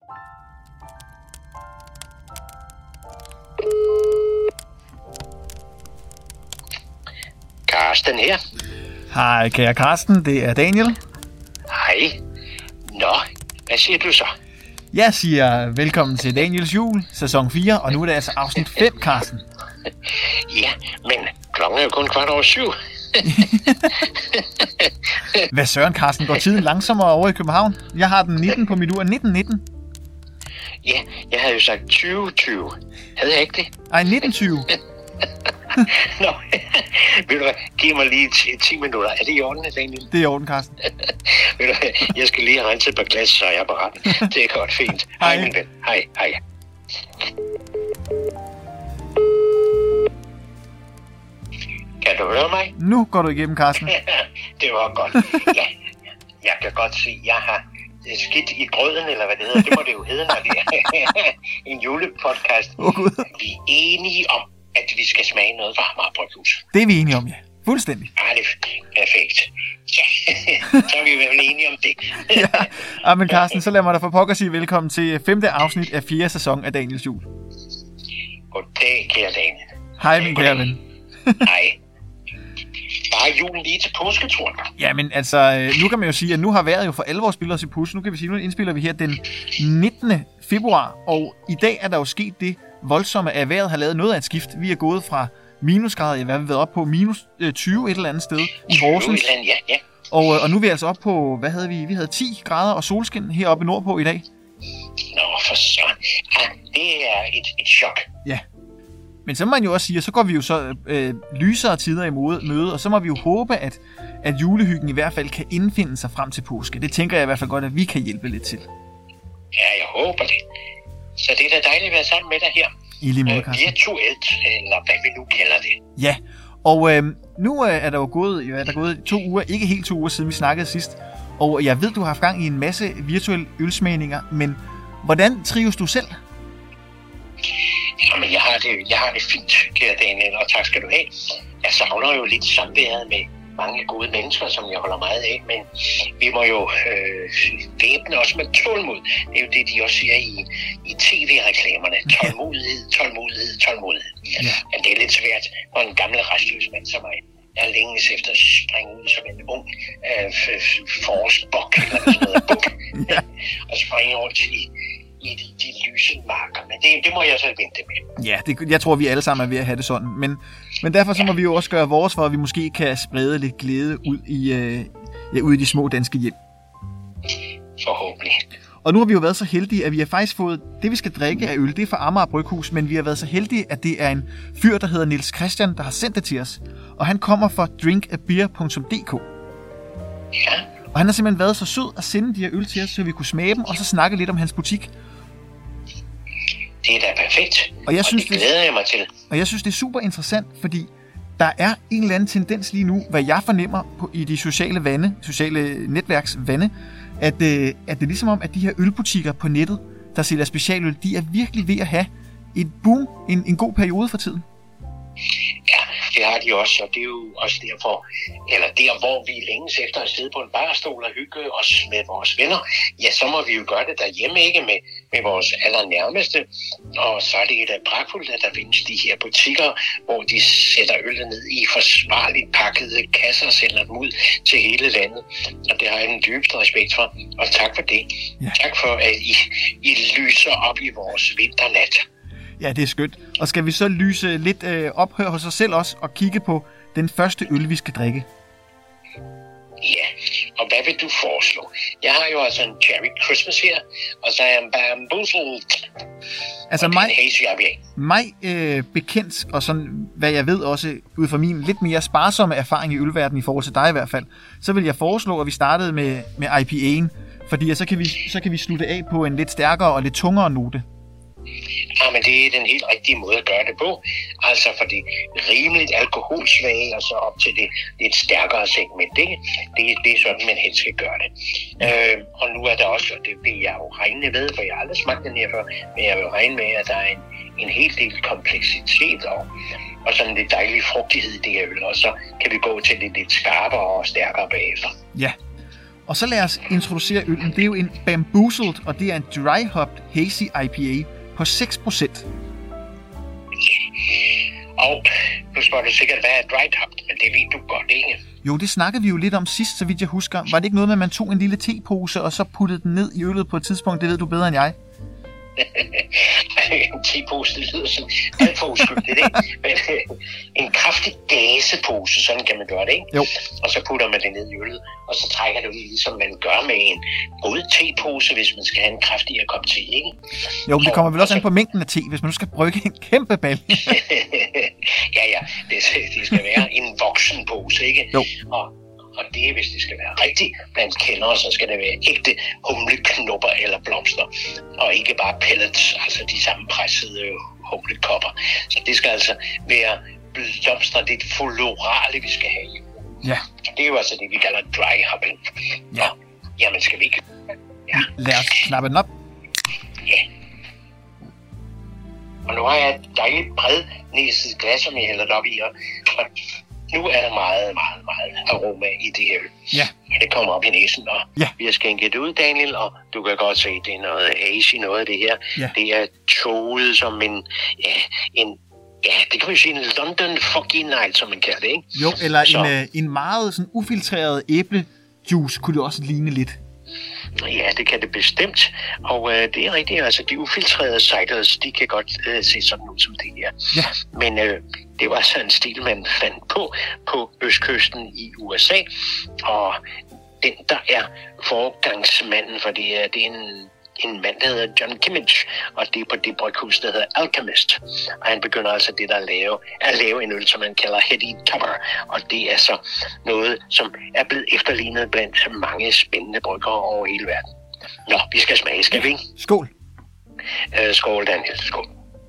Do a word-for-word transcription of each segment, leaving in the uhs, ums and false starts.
Karsten her. Hej, kære Karsten. Det er Daniel. Hej. Nå, hvad siger du så? Jeg siger velkommen til Daniels Jul, sæson fire, og nu er det altså afsnit fem, Karsten. Ja, men klokken er jo kun kvart over syv. Hvad søren, Karsten, går tiden langsommere over i København? Jeg har den nitten på mit ur. nitten nitten. Ja, jeg havde jo sagt tyve tyve. Havde jeg ikke det? Ej, nitten tyve. Nå, ved du hvad, giv mig lige ti minutter. Er det i orden, Daniel? Det er i orden, Karsten. Ved du hvad, jeg skal lige have renset på glas, så er jeg parat. Det er godt, fint. Hej, hej min ven. Hej, hej. Kan du høre mig? Nu går du igennem, Karsten. Det var godt. Ja, jeg kan godt se, jeg har skidt i grøden, eller hvad det hedder. Det må det jo hedde, når det er en julepodcast. Åh, Gud. Vi er enige om, at vi skal smage noget fra Amager Bryghus. Det er vi enige om, ja. Fuldstændig. Ja, det er perfekt. Så, så er vi vel enige om det. Ja. Ja, men Karsten, så lad mig da for pokker sige velkommen til femte afsnit af fjerde sæson af Daniels Jul. Goddag, kære Daniel. Hej, min kære ven. Hej. Bare julen lige til påske, tror jeg. Ja, men altså, nu kan man jo sige, at nu har vejret jo for alvor spillet os i pus. Nu kan vi sige, nu indspiller vi her den nittende februar, og i dag er der jo sket det voldsomme, at vejret har lavet noget af et skift. Vi er gået fra minusgrader, ja, hvad har vi været op på? minus tyve et eller andet sted i Horsens. tyve, ja, ja. Og, og nu er vi altså op på, hvad havde vi? Vi havde ti grader og solskin heroppe nordpå i dag. Nå, for så. Ja, det er et, et chok. Ja. Men så må man jo også sige, at så går vi jo så øh, lysere tider i møde, og så må vi jo håbe, at, at julehyggen i hvert fald kan indfinde sig frem til påske. Det tænker jeg i hvert fald godt, at vi kan hjælpe lidt til. Ja, jeg håber det. Så det er da dejligt at være sammen med dig her. I lige måde, øh, Karsten. Virtuelt, eller hvad vi nu kalder det. Ja, og øh, nu øh, er der jo gået, jo, er der gået to uger, ikke helt to uger siden vi snakkede sidst. Og jeg ved, du har haft gang i en masse virtuelle ølsmagninger, men hvordan trives du selv? Jamen, jeg har det, jeg har det fint, kære Daniel, og tak skal du have. Jeg savner jo lidt samværet med mange gode mennesker, som jeg holder meget af, men vi må jo øh, væbne os med tålmod. Det er jo det, de også siger i, i tv-reklamerne. Tålmodighed, tålmodighed, tålmodighed. Ja. Men det er lidt svært for en gammel restløs mand som mig. Jeg længes efter at springe ud som en ung øh, forårsbok, eller sådan noget buk, ja. Og springe rundt i i de, de lyse marker, men det, det må jeg så vente med. Ja, det, jeg tror, vi alle sammen er ved at have det sådan, men, men derfor så må ja. vi jo også gøre vores, for at vi måske kan sprede lidt glæde ud i, øh, ja, ud i de små danske hjem. Forhåbentlig. Og nu har vi jo været så heldige, at vi har faktisk fået det, vi skal drikke af øl, det er fra Amager Bryghus, men vi har været så heldige, at det er en fyr, der hedder Niels Christian, der har sendt det til os, og han kommer fra drink a beer punktum d k. Ja. Og han har simpelthen været så sød at sende de her øl til os, så vi kunne smage dem, og så snakke lidt om hans butik. Det er da perfekt, og, jeg og synes, det glæder jeg mig til. Og jeg synes, det er super interessant, fordi der er en eller anden tendens lige nu, hvad jeg fornemmer på, i de sociale vande, sociale netværksvande, at, øh, at det er ligesom om, at de her ølbutikker på nettet, der sælger specialøl, de er virkelig ved at have et boom, en, en god periode for tiden. Ja, det har de også, og det er jo også derfor, eller der, hvor vi længes efter at sidde på en barstol og hygge os med vores venner, ja, så må vi jo gøre det derhjemme, ikke med, med vores allernærmeste, og så er det da pragtfuldt, at der findes de her butikker, hvor de sætter øllet ned i forsvarligt pakkede kasser og sender dem ud til hele landet, og det har jeg den dybeste respekt for, og tak for det. Ja. Tak for, at I, I lyser op i vores vinternat. Ja, det er skønt. Og skal vi så lyse lidt øh, op her hos os selv også og kigge på den første øl, vi skal drikke? Ja, og hvad vil du foreslå? Jeg har jo altså en Cherry Christmas her, og så er jeg en Bamboozled. Altså mig, mig øh, bekendt, og sådan hvad jeg ved også, ud fra min lidt mere sparsomme erfaring i ølverdenen i forhold til dig i hvert fald, så vil jeg foreslå, at vi startede med, med I P A'en, fordi så kan, vi, så kan vi slutte af på en lidt stærkere og lidt tungere note. Ja, men det er den helt rigtige måde at gøre det på. Altså for det rimeligt alkoholsvage, og så op til det lidt stærkere segment. Det, det, det er sådan, man helst skal gøre det. Øh, og nu er der også, og det vil jeg jo regne ved, for jeg har aldrig smagt den her før, men jeg vil regne med, at der er en, en hel del kompleksitet og, og sådan lidt dejlig frugtighed i det her øl. Og så kan vi gå til det lidt skarpere og stærkere bagefter. Ja. Og så lad os introducere øllen. Det er jo en Bamboozled, og det er en dry hopped hazy I P A på seks procent. Og nu spørger du sikkert, hvad er dry hopped, men det ved du godt, ikke? Jo, det snakkede vi jo lidt om sidst, så vidt jeg husker. Var det ikke noget med, at man tog en lille tepose, og så puttede den ned i øllet på et tidspunkt? Det ved du bedre end jeg. En tepose, det lyder sådan alt for uskyldigt, ikke? Men en kraftig gasepose, sådan kan man gøre det, ikke? Jo. Og så putter man det ned i øllet, og så trækker du det, ligesom man gør med en god tepose, hvis man skal have en kraftigere kop te, ikke? Jo, men det kommer vel også an på mængden af te, hvis man nu skal brygge en kæmpe balje. ja, ja, det, det skal være en voksen pose, ikke? Jo. Og Og det, hvis det skal være rigtigt blandt kendere, så skal det være ægte humleknopper eller blomster, og ikke bare pellets, altså de sammenpressede humlekopper. Så det skal altså være blomster, det er det florale, vi skal have i. Ja. Det er jo altså det, vi kalder dry hopping. Ja. Jamen, skal vi ikke? Ja. Lad os knappe den op. Ja. Og nu har jeg et dejligt brednæset glas, som jeg hælder det op i, og nu er der meget, meget, meget aroma i det her øl. Ja. Det kommer op i næsen, og ja. vi har skænket det ud, Daniel, og du kan godt se, at det er noget age i noget af det her. Ja. Det er toget som en, ja, en, ja, det kan man sige, en London fucking night, som man kalder det, ikke? Jo, eller Så. en, en meget sådan ufiltreret æblejuice kunne det også ligne lidt. Ja, det kan det bestemt, og øh, det er rigtigt, altså de ufiltrerede ciders, de kan godt øh, se sådan ud som det her. Ja. Men øh, det var altså en stil, man fandt på på østkysten i U S A, og den, der er forgangsmanden for det her, det er en, en mand, der hedder John Kimmage, og det er på det bryghus, der hedder Alchemist. Og han begynder altså det, der at lave, at lave en øl, som man kalder Heady Topper, og det er så noget, som er blevet efterlignet blandt mange spændende bryggere over hele verden. Nå, vi skal smage, skal vi ikke? Skål. Øh, skål, Daniel, skål.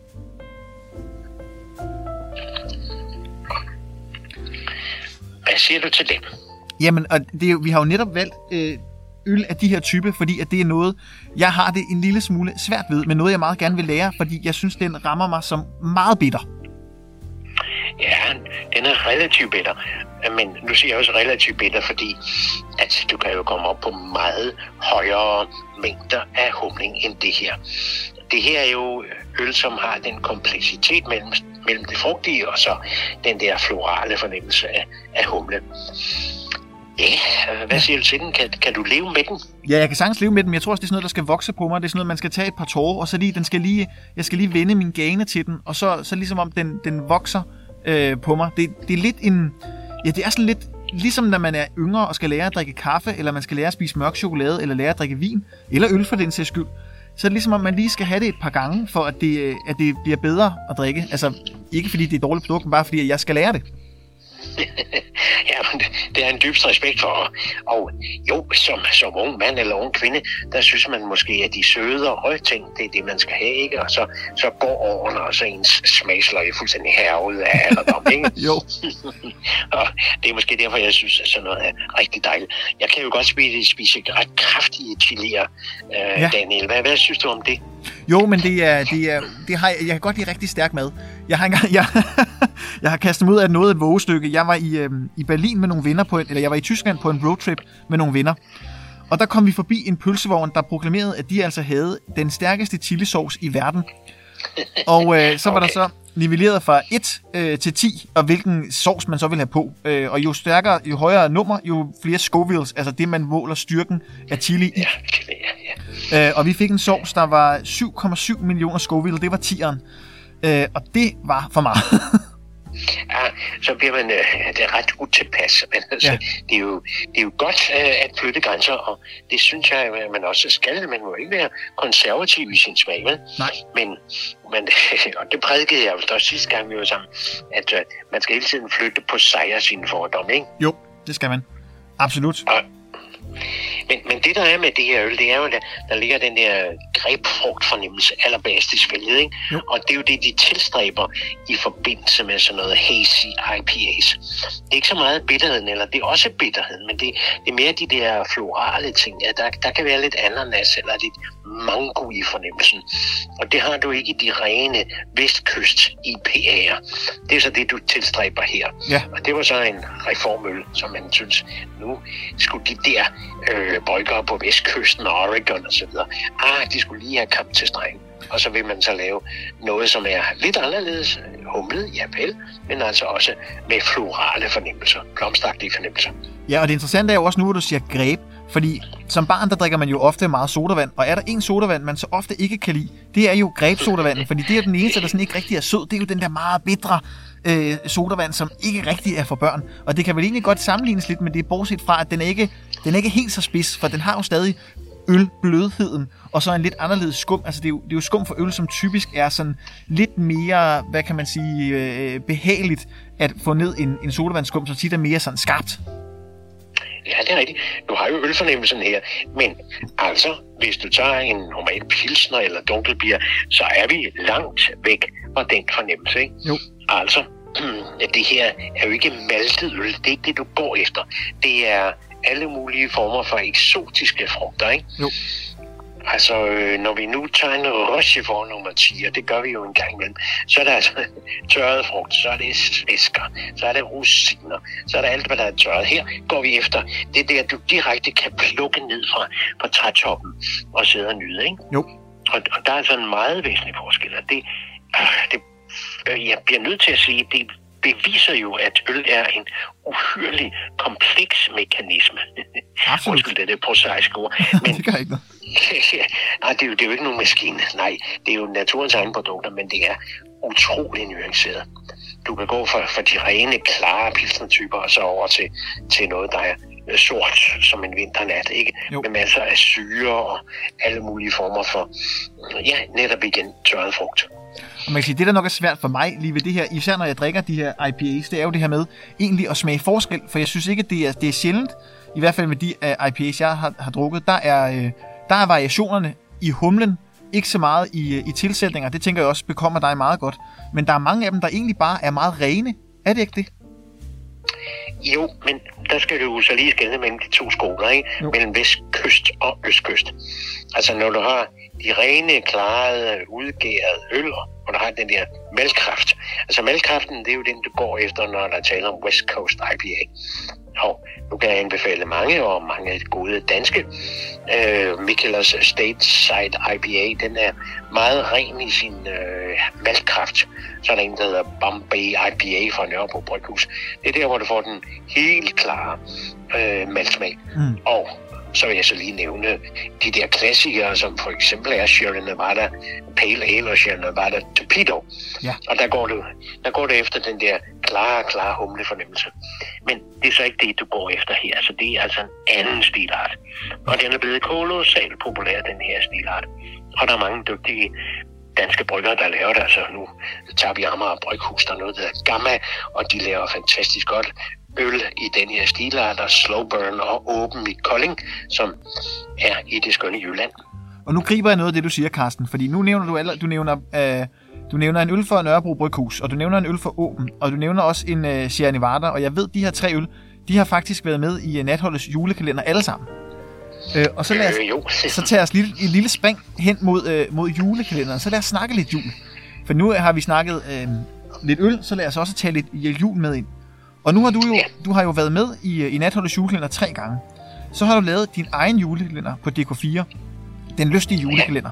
Hvad siger du til det? Jamen, og det er jo, vi har jo netop valgt øh, øl af de her type, fordi at det er noget, jeg har det en lille smule svært ved, men noget, jeg meget gerne vil lære, fordi jeg synes, den rammer mig som meget bitter. Ja, den er relativt bitter, men nu siger jeg også relativt bitter, fordi at du kan jo komme op på meget højere mængder af humling end det her. Det her er jo øl, som har den kompleksitet mellem, mellem det frugtige og så den der florale fornemmelse af, af humle. Ja, hvad siger du til den? Kan, kan du leve med den? Ja, jeg kan sagtens leve med den, men jeg tror også, det er sådan noget, der skal vokse på mig. Det er sådan noget, man skal tage et par tårer, og så lige, den skal lige, jeg skal lige vende min gane til den, og så, så ligesom om den, den vokser øh, på mig. Det, det er lidt en, ja, det er sådan lidt, ligesom når man er yngre og skal lære at drikke kaffe, eller man skal lære at spise mørk chokolade, eller lære at drikke vin, eller øl for den sags skyld. Så er det ligesom, om man lige skal have det et par gange, for at det, at det bliver bedre at drikke. Altså, ikke fordi det er dårligt produkt, men bare fordi, at jeg skal lære det. Ja, men det, det er en dybst respekt for. Og jo, som, som ung mand eller ung kvinde, der synes man måske, at de søde og røde ting, det er det, man skal have, ikke? Og så, så går årene, og så ens smagsløg er fuldstændig herud af alderdom, ikke? Jo. Og det er måske derfor, jeg synes, at sådan noget er rigtig dejligt. Jeg kan jo godt spise, spise ret kraftige chilier, øh, ja. Daniel. Hvad, hvad synes du om det? Jo, men det er, det er, det har, jeg kan godt lide rigtig stærk mad. Jeg har, engang, jeg, jeg har kastet mig ud af noget af et vågestykke. Jeg var i, øhm, i Berlin med nogle venner, på en, eller jeg var i Tyskland på en roadtrip med nogle venner. Og der kom vi forbi en pølsevogn, der proklamerede, at de altså havde den stærkeste chilisauce i verden. Og øh, så var okay. der så nivelleret fra et øh, til ti, og hvilken sovs man så vil have på. Øh, og jo stærkere, jo højere nummer, jo flere Scovilles, altså det, man måler styrken af chili i. Ja, ja, ja. Øh, og vi fik en sovs, der var syv komma syv millioner Scoville, det var tieren. Øh, og det var for meget. Ja, så bliver man øh, det er ret utilpas. Men altså, ja. det, er jo, det er jo godt øh, at flytte grænser, og det synes jeg, at man også skal. Man må ikke være konservativ i sin smag, vel? Nej. Men, men og det prædikede jeg jo også sidste gang, vi var sammen, at øh, man skal hele tiden flytte på sig af sine fordomme, ikke? Jo, det skal man. Absolut. Og, Men, men det, der er med det her øl, det er jo, der, der ligger den der grebfrugtfornemmelse allerbedst i svælget, ikke? Jo. Og det er jo det, de tilstræber i forbindelse med sådan noget hazy I P A's. Det er ikke så meget bitterheden, eller det er også bitterheden, men det, det er mere de der florale ting. Ja, der, der kan være lidt ananas eller lidt mango i fornemmelsen. Og det har du ikke i de rene vestkyst I P A'er. Det er så det, du tilstræber her. Ja. Og det var så en reformøl, som man synes, nu skulle de der øh, bryggere på vestkysten og Oregon og så videre. Ah, de skulle lige have kamp til stregen. Og så vil man så lave noget, som er lidt anderledes, humlet, ja vel, men altså også med florale fornemmelser, blomstagtige fornemmelser. Ja, og det interessante er jo også nu, hvor du siger greb, fordi som barn, der drikker man jo ofte meget sodavand, og er der en sodavand, man så ofte ikke kan lide, det er jo grebsodavanden, fordi det er den eneste, der sådan ikke rigtig er sød, det er jo den der meget bitre øh, sodavand, som ikke rigtig er for børn. Og det kan vel egentlig godt sammenlignes lidt med det, bortset fra, at den er ikke, den er ikke helt så spids, for den har jo stadig ølblødheden, og så en lidt anderledes skum. Altså det er, jo, det er jo skum for øl, som typisk er sådan lidt mere, hvad kan man sige, øh, behageligt at få ned en, en sodavandsskum, som tit er mere sådan skarpt. Ja, det er rigtigt. Du har jo ølfornemmelsen her, men altså, hvis du tager en normal pilsner eller dunkelbier, så er vi langt væk fra den fornemmelse, ikke? Jo. Altså, det her er jo ikke maltet øl, det er ikke det, du går efter. Det er alle mulige former for eksotiske frugter, ikke? Jo. Altså, når vi nu tager en Rochefort nummer ti, og det gør vi jo en gang imellem, så er der altså tørret frugt, så er det svæsker, så er det rosiner, så er der alt, hvad der er tørret. Her går vi efter det der, du direkte kan plukke ned fra, fra trætoppen og sidde og nyde, ikke? Jo. Og, og der er altså en meget væsentlig forskel, og det, det, jeg bliver nødt til at sige, det beviser jo, at øl er en uhyrlig kompleks mekanisme. Absolut. Undskyld, det er det prosaiske ord. Men det gør ikke noget. Nej, det er, jo, det er jo ikke nogen maskine. Nej, det er jo naturens egne produkter, men det er utrolig nuanceret. Du kan gå fra, fra de rene, klare pilsnertyper og så over til, til noget, der er sort som en vinternat, ikke? Jo. Med masser af syre og alle mulige former for, ja, netop igen tørret frugt. Og man kan sige, det der nok er svært for mig lige ved det her, især når jeg drikker de her I P A's, det er jo det her med egentlig at smage forskel, for jeg synes ikke, at det er, det er sjældent, i hvert fald med de uh, I P A's, jeg har, har drukket, der er, uh, der er variationerne i humlen, ikke så meget i, uh, i tilsætninger, det tænker jeg også bekommer dig meget godt, men der er mange af dem, der egentlig bare er meget rene. Er det ikke det? Jo, men der skal du jo så lige skelne mellem de to skoler, ikke? Jo. Mellem vestkyst og østkyst. Altså når du har de rene, klarede, udgærede øl, og der har den der mælkkraft. Altså mælkkraften, det er jo den, du går efter, når der taler om West Coast I P A. Og nu kan jeg anbefale mange, og mange gode danske. Øh, Mikkelers Stateside I P A, den er meget ren i sin øh, mælkkraft. Så er der en, der hedder Bombay I P A fra Nørrebro Bryghus. Det er der, hvor du får den helt klare øh, mælksmag. Mm. Og så vil jeg så lige nævne de der klassikere, som for eksempel er Sierra Nevada Pale Ale og Sierra Nevada Torpedo. Ja. Og der går, du, der går det efter den der klare, klare humle fornemmelse. Men det er så ikke det, du går efter her. Så det er altså en anden stilart. Og den er blevet kolossalt populær, den her stilart. Og der er mange dygtige danske bryggere, der laver det. Altså nu tager vi Amager Bryghus, der er noget, der hedder Gamma, og de laver fantastisk godt øl i den her stilart, der slow burn og åben i Kolding, som er i det skønne Jylland. Og nu griber jeg noget af det, du siger, Carsten, fordi nu nævner du, alle, du nævner, øh, du nævner en øl for Nørrebro Bryghus, og du nævner en øl for Åben, og du nævner også en øh, Sierra Nevada, og jeg ved, de her tre øl, de har faktisk været med i uh, Natholdets julekalender alle sammen. Øh, og så lad os, øh, så tager os et lille spring hen mod, øh, mod julekalenderen, så lad os snakke lidt jul. For nu har vi snakket øh, lidt øl, så lad os også tage lidt jul med ind. Og nu har du jo, du har jo været med i, i Natholdets julekalender tre gange. Så har du lavet din egen julekalender på D K fire. Den lystige julekalender.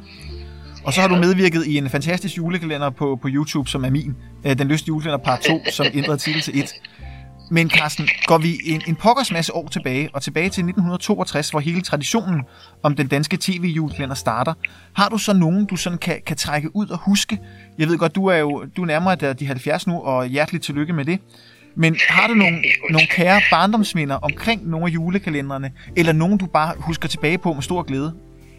Og så har du medvirket i en fantastisk julekalender på, på YouTube, som er min. Den lystige julekalender part to, som ændrede titel til et. Men Carsten, går vi en, en pokkers masse år tilbage, og tilbage til nitten toogtres, hvor hele traditionen om den danske tv-julekalender starter. Har du så nogen, du sådan kan, kan trække ud og huske? Jeg ved godt, du er jo du er nærmere de halvfjerds nu, og hjerteligt tillykke med det. Men har du nogle, nogle kære barndomsminder omkring nogle af julekalenderne, eller nogen, du bare husker tilbage på med stor glæde?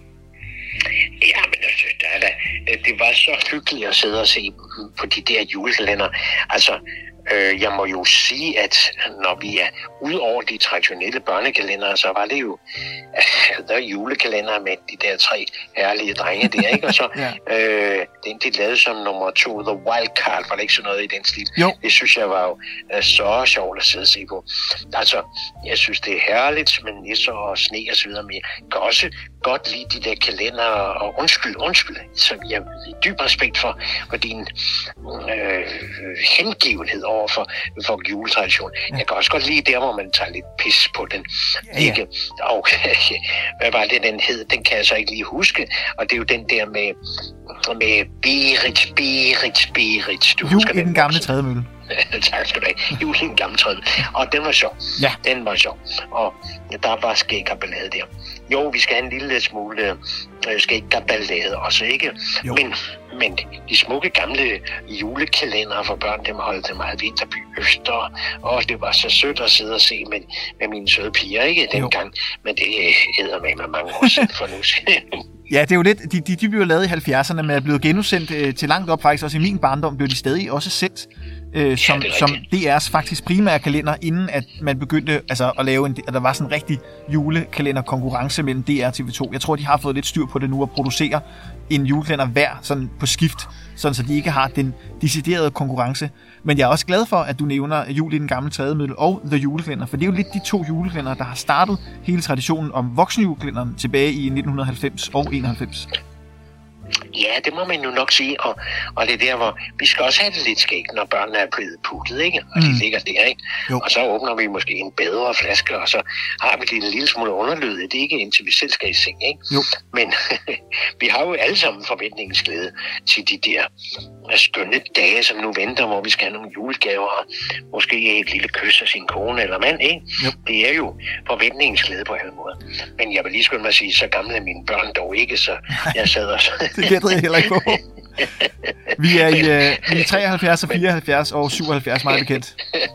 Ja, men altså, der, der, det var så hyggeligt at sidde og se på de der julekalender. Altså, øh, jeg må jo sige, at når vi er ud over de traditionelle børnekalendere, så var det jo øh, der julekalender med de der tre herlige drenge der, ikke? Og så ja. øh, den, de lavede som nummer to, The Wild Card, var det ikke sådan noget i den stil? Jo. Det synes jeg var jo øh, så sjovt at sidde og se på. Altså, jeg synes, det er herligt med nisser og sne og så videre, men jeg kan også godt lide de der kalender, og undskyld, undskyld, så jeg har dyb respekt for, for din øh, hengivenhed over over for, for juletradition. Ja. Jeg kan også godt lide der, hvor man tager lidt pis på den. Ja, ja. Ikke? Og hvad var det, den hed? Den kan jeg så ikke lige huske. Og det er jo den der med, med Berit, Berit, Berit. Du Jul husker i den, den gamle trædemølle. Tak skal du have. Jul i den gamle trædemølle. Og den var sjov. Ja. Den var sjov. Og der var skæg og ballade der. Jo, vi skal have en lille smule øh, skæg og ballade også, ikke? Jo. Men, men de smukke gamle julekalendere for børn, dem holdt det meget Vinterby Øster. Og det var så sødt at sidde og se med, med mine søde piger, ikke? Dengang. Men det æder med mig mange år siden for nu. Ja, det er jo lidt, de, de, de blev lavet i halvfjerdserne, men er blevet genudsendt øh, til langt op, faktisk også i min barndom, blev de stadig også sendt øh, som, ja, som D R's faktisk primære kalender, inden at man begyndte altså, at lave en, at der var sådan en rigtig julekalenderkonkurrence mellem D R og T V to. Jeg tror, de har fået lidt styr på det nu at producere en julekalender hver sådan på skift, sådan så de ikke har den deciderede konkurrence. Men jeg er også glad for, at du nævner Jul i den gamle trædemølle og The Julekalender, for det er jo lidt de to julekalender, der har startet hele traditionen om voksenjulekalenderen tilbage i nitten halvfems og enoghalvfems. Ja, det må man jo nok sige, og, og det er der, hvor vi skal også have det lidt skægt, når børnene er blevet puttet, ikke? Og de mm. ligger der, ikke? Jo. Og så åbner vi måske en bedre flaske, og så har vi det en lille smule underlød, det er ikke indtil vi selv skal i seng, ikke? Jo. Men vi har jo alle sammen forventningens glæde til de der skønne dage, som nu venter, hvor vi skal have nogle julegaver, og måske et lille kys af sin kone eller mand, ikke? Jo. Det er jo forventningens glæde på alle måder. Men jeg vil lige skynde mig at sige, så gamle er mine børn dog ikke, så jeg sad også... Det gætter jeg heller ikke på. Vi er i, uh, i treoghalvfjerds og fireoghalvfjerds og syvoghalvfjerds, meget bekendt.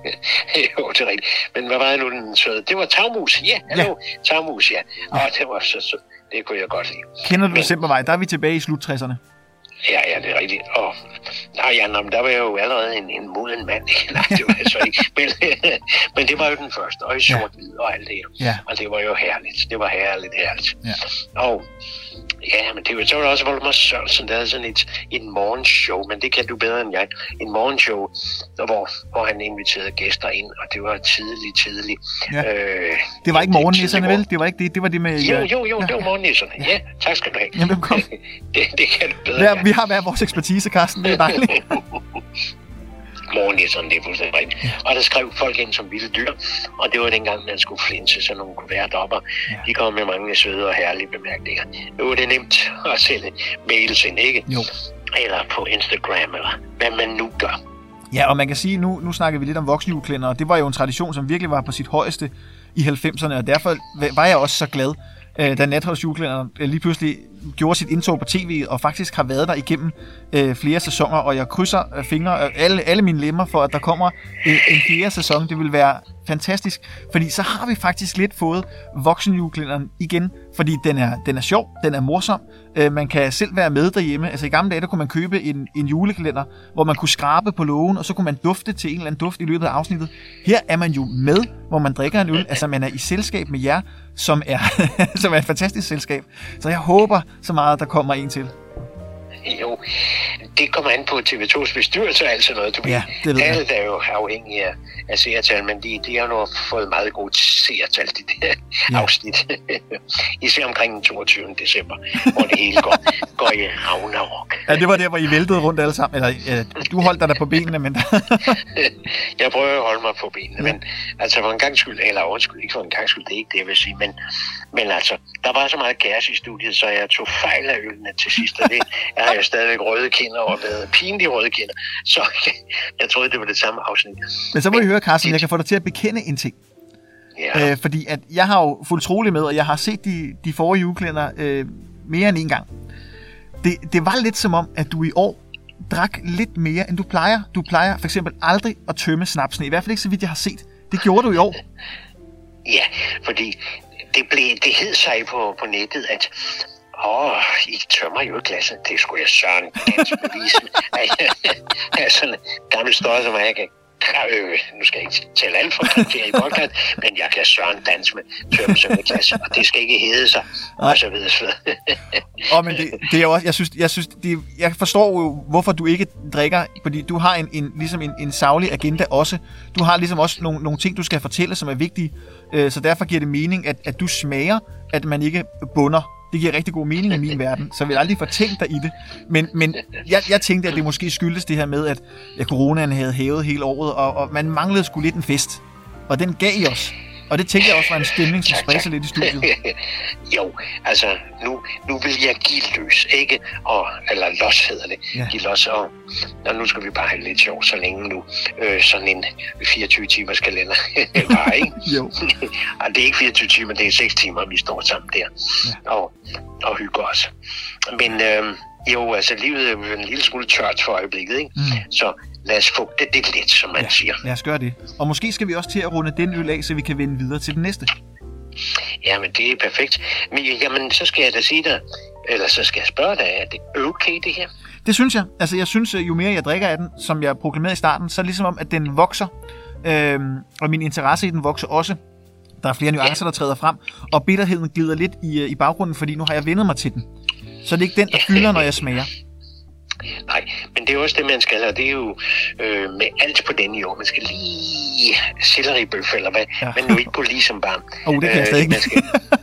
Jo, det er rigtigt. Men hvad var det nu, den søde? Det var Tagmus. Ja, hallo. Ja. Tagmus, ja. Og det var så sødt. Det kunne jeg godt lide. Kender du Decembervej? Der er vi tilbage i slut tresserne. Ja, ja, det er rigtigt. Og nej, ja, nå, der var jeg jo allerede en, en moden mand. Nej, det var jeg så ikke. Men, men det var jo den første, og i sort-hvid og alt det. Ja. Og det var jo herligt. Det var herligt, herligt. Ja. Og ja, men det var så var der også Voldemar Sørensen, der havde sådan et, et morgenshow, men det kan du bedre end jeg. En morgenshow, hvor, hvor han inviterede gæster ind, og det var tidligt, tidligt. Ja. Øh, det var ikke morgennisserne, vel? Det var ikke det, det var det med... Jo, jo, jo, ja. Det var morgennisserne. Ja. ja, tak skal du have. Jamen, kom. det, det kan du bedre. Ja, vi har hver vores ekspertise, Carsten. Det er dejligt. Morgennisserne, det er fuldstændig rigtigt. Ja. Og der skrev folk ind som vilde dyr, og det var dengang, man skulle flinse, så nogen kunne være deroppe. Ja. De kom med mange søde og herlige bemærkninger. Nu er det nemt at sende mails ind, ikke? Jo. Eller på Instagram, eller hvad man nu gør. Ja, og man kan sige, nu, nu snakker vi lidt om voksenjulekalender, og det var jo en tradition, som virkelig var på sit højeste i halvfemserne, og derfor var jeg også så glad, da Natholds julekalender lige pludselig gjorde sit indtog på tv, og faktisk har været der igennem øh, flere sæsoner, og jeg krydser øh, fingre, øh, alle, alle mine lemmer for, at der kommer øh, en fjerde sæson. Det vil være fantastisk, fordi så har vi faktisk lidt fået voksenjulekalenderen igen, fordi den er, den er sjov, den er morsom, øh, man kan selv være med derhjemme. Altså i gamle dage, der kunne man købe en, en julekalender, hvor man kunne skrabe på lågen, og så kunne man dufte til en eller anden duft i løbet af afsnittet. Her er man jo med, hvor man drikker en øl, altså man er i selskab med jer, som er, som er et fantastisk selskab. Så jeg håber så meget, at der kommer en til. Jo, det kommer an på T V to's bestyrelse og alt sådan noget. Du ja, det ved jeg. Alle er jo afhængige af, af seertal, men de, de har nu fået meget gode seertal, de der ja. afsnit. Især omkring den toogtyvende december, hvor det hele går, går i Ragnarok. Ja, det var der, hvor I væltede rundt alle sammen. Eller, ja, du holdt dig der på benene, men... Jeg prøver at holde mig på benene, ja. Men altså for en gang skyld, eller undskyld, ikke for en gang skyld, det er ikke det, jeg vil sige, men, men altså, der var så meget gas i studiet, så jeg tog fejl af ølene til sidst, og det er jeg stadigvæk røde kinder og været pinlige røde kinder. Så jeg troede, det var det samme afsnit. Men så må I høre, Carsten, jeg kan få dig til at bekende en ting. Ja. Øh, fordi at jeg har jo fulgt troligt med, og jeg har set de, de forrige julekalender øh, mere end en gang. Det, det var lidt som om, at du i år drak lidt mere, end du plejer. Du plejer for eksempel aldrig at tømme snapsen. I hvert fald ikke så vidt, jeg har set. Det gjorde du i år. Ja, fordi det, blev, det hed sig på, på nettet, at Åh, oh, I tømmer jo glasset. Det skulle jeg søren ganske bevise. Jeg er sådan en gammel støj, som jeg kan... Øh, nu skal jeg ikke tælle alt for her i podcast, men jeg kan søren danse med tømme som et glas, og det skal ikke hede sig, og så videre. Åh, oh, men det, det er jo også... Jeg synes, jeg, synes det, jeg forstår jo, hvorfor du ikke drikker, fordi du har en, en, ligesom en, en saglig agenda også. Du har ligesom også nogle, nogle ting, du skal fortælle, som er vigtige, så derfor giver det mening, at, at du smager, at man ikke bunder. Det giver rigtig god mening i min verden, så jeg vil aldrig fortænke dig i det. Men, men jeg, jeg tænkte, at det måske skyldes det her med, at ja, coronaen havde hævet hele året, og, og man manglede sgu lidt en fest. Og den gav I os. Og det tænker jeg også var en stemning, som spredte sig lidt i studiet. Jo, altså, nu, nu vil jeg give løs, ikke? Og, eller los hedder det. Ja. Give los, og, og nu skal vi bare have lidt sjov, så længe nu øh, sådan en fireogtyve timers kalender var, ikke? Jo. Og det er ikke fireogtyve timer, det er seks timer, vi står sammen der ja. og, og hygger os. Men øh, jo, altså, livet er jo en lille smule tørt for øjeblikket, ikke? Mm. Så lad os få det, det lidt, som man ja, siger. Lad os gøre det. Og måske skal vi også til at runde den øl af, så vi kan vende videre til den næste. Jamen, det er perfekt. Men jamen, så skal jeg da sige dig, eller så skal jeg spørge dig, er det okay, det her? Det synes jeg. Altså, jeg synes, jo mere jeg drikker af den, som jeg proklamerede i starten, så er det ligesom om, at den vokser. Øhm, og min interesse i den vokser også. Der er flere nuancer, ja. der træder frem. Og bitterheden glider lidt i, i baggrunden, fordi nu har jeg vendet mig til den. Så det er ikke den, der fylder, når jeg smager. Nej, men det er jo også det, man skal, og det er jo øh, med alt på denne jord. Man skal lige selleribøf, eller hvad, ja. men nu ikke på lige som barn. Åh, oh, det kan jeg stadig ikke. Skal...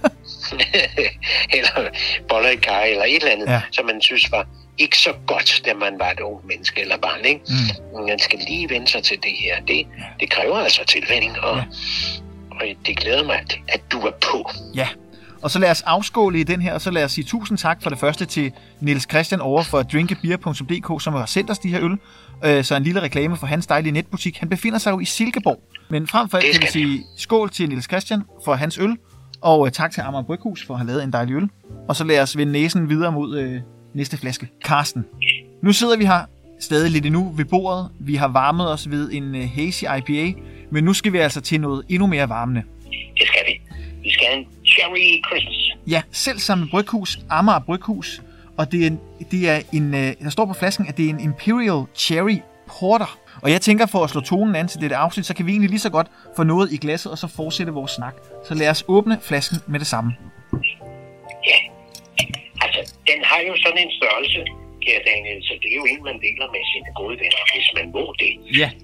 eller boller i kaj, eller et eller andet, ja. som man synes var ikke så godt, da man var et ung menneske eller barn, ikke? Mm. Man skal lige vende sig til det her. Det, det kræver altså tilvænning, og, ja. og det glæder mig, at, at du er på. Ja. Og så lad os afskåle i den her, og så lad os sige tusind tak for det første til Niels Christian over for drinkabeer punktum d k, som har sendt os de her øl. Øh, så en lille reklame for hans dejlige netbutik. Han befinder sig jo i Silkeborg. Men frem for alt kan vi sige skål til Niels Christian for hans øl, og øh, tak til Amager Bryghus for at have lavet en dejlig øl. Og så lad os vende næsen videre mod øh, næste flaske. Carsten. Nu sidder vi her stadig lidt endnu ved bordet. Vi har varmet os ved en øh, hazy I P A, men nu skal vi altså til noget endnu mere varmende. Det skal vi. Vi skal have en Cherry Christmas. Ja, selv samme bryghus, Amager Bryghus, og det er, en, det er en, der står på flasken, at det er en Imperial Cherry Porter. Og jeg tænker, for at slå tonen an til dette afsnit, så kan vi egentlig lige så godt få noget i glasset, og så fortsætte vores snak. Så lad os åbne flasken med det samme. Ja, altså, den har jo sådan en størrelse, kære Daniel, så det er jo en, man deler med sine gode venner, hvis man må det. Ja.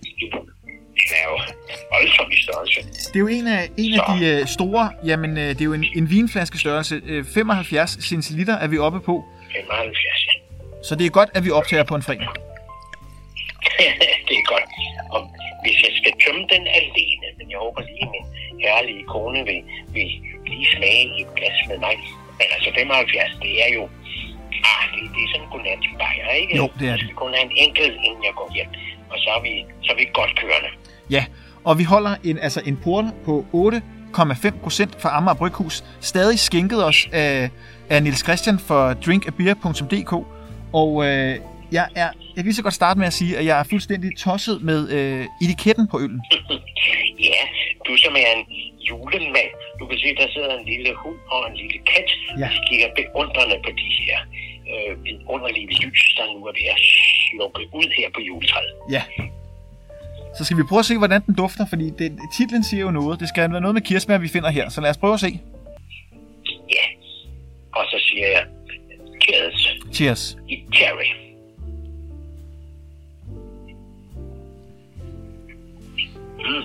Det er jo voldsom i størrelse. Det er jo en af, en af de uh, store, jamen uh, det er jo en, en vinflaskestørrelse. Uh, femoghalvfjerds centiliter er vi oppe på. femoghalvfjerds, ja. Så det er godt, at vi optager på en fredag. Det er godt. Og hvis jeg skal tømme den alene, men jeg håber lige, min herlige kone vil, vil lige smage i et glas med mig. Men altså femoghalvfjerds, det er jo... Ah, det, det er sådan en godnatsbajer, ikke? Jo, det er det. Jeg skal kun have en enkelt, inden jeg går hjem. Og så er vi, så er vi godt kørende. Ja, og vi holder en, altså en porter på otte komma fem procent fra Amager Bryghus. Stadig skænket os af, af Niels Christian for drinkabeer punktum d k. Og øh, jeg, er, jeg kan lige så godt starte med at sige, at jeg er fuldstændig tosset med øh, etiketten på øllen. Ja, du som er en julemand. Du kan se, der sidder en lille hund og en lille kat. Ja. De kigger beundrende på de her øh, vidunderlige lys, der nu er ved at slukke ud her på juletræet. Ja. Så skal vi prøve at se, hvordan den dufter, fordi det, titlen siger jo noget. Det skal være noget med kirsebær, vi finder her, så lad os prøve at se. Ja, og så siger jeg cheers. Cheers. I cherry. Mm.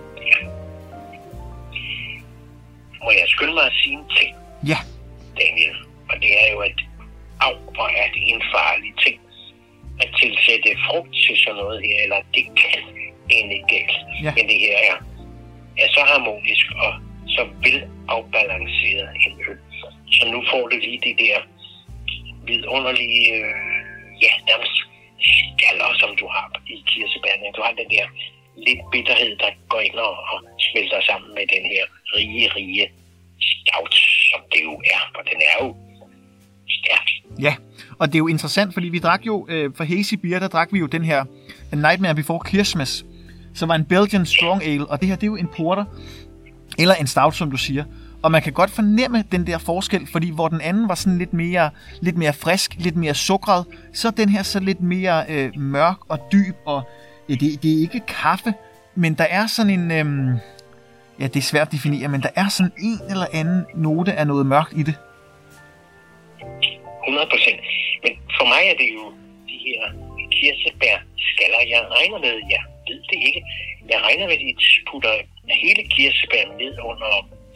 Må jeg skynde mig at sige en ting? Ja. Daniel, og det er jo, at af, hvor er det en farlig ting at tilsætte frugt til sådan noget her, eller det kan ende galt. Ja. Men det her er, er så harmonisk og så vel afbalanceret en øl. Så nu får du lige de der vidunderlige, øh, ja, nærmest skaller, som du har i kirsebærne. Du har den der lidt bitterhed, der går ind og, og smelter sammen med den her rige, rige stout, som det jo er, for den er jo stærk. Ja, og det er jo interessant, fordi vi drak jo, øh, for Hazy Beer, der drak vi jo den her Nightmare Before Christmas, som var en Belgian Strong Ale, og det her, det er jo en porter, eller en stout, som du siger. Og man kan godt fornemme den der forskel, fordi hvor den anden var sådan lidt mere, lidt mere frisk, lidt mere sukret, så er den her så lidt mere øh, mørk og dyb, og ja, det, det er ikke kaffe, men der er sådan en, øh, ja, det er svært at definere, men der er sådan en eller anden note af noget mørkt i det. hundrede procent. Men for mig er det jo de her kirsebærskaller, jeg regner med, jeg ved det ikke. Jeg regner med, at de putter hele kirsebæren ned under